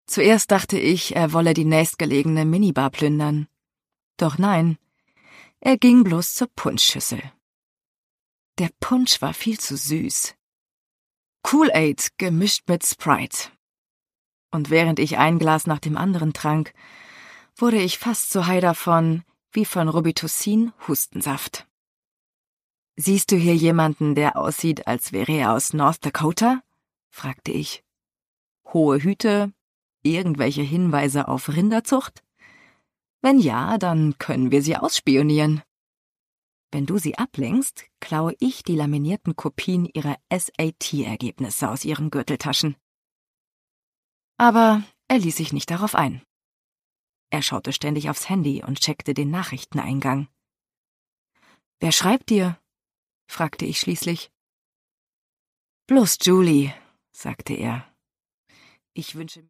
Zuerst dachte ich, er wolle die nächstgelegene Minibar plündern. Doch nein, er ging bloß zur Punschschüssel. Der Punsch war viel zu süß. Kool-Aid gemischt mit Sprite. Und während ich ein Glas nach dem anderen trank, wurde ich fast so high davon wie von Robitussin-Hustensaft. »Siehst du hier jemanden, der aussieht, als wäre er aus North Dakota?« fragte ich. »Hohe Hüte? Irgendwelche Hinweise auf Rinderzucht? Wenn ja, dann können wir sie ausspionieren. Wenn du sie ablenkst, klaue ich die laminierten Kopien ihrer SAT-Ergebnisse aus ihren Gürteltaschen.« Aber er ließ sich nicht darauf ein. Er schaute ständig aufs Handy und checkte den Nachrichteneingang. »Wer schreibt dir?« fragte ich schließlich. »Bloß Julie«, sagte er. »Ich wünsche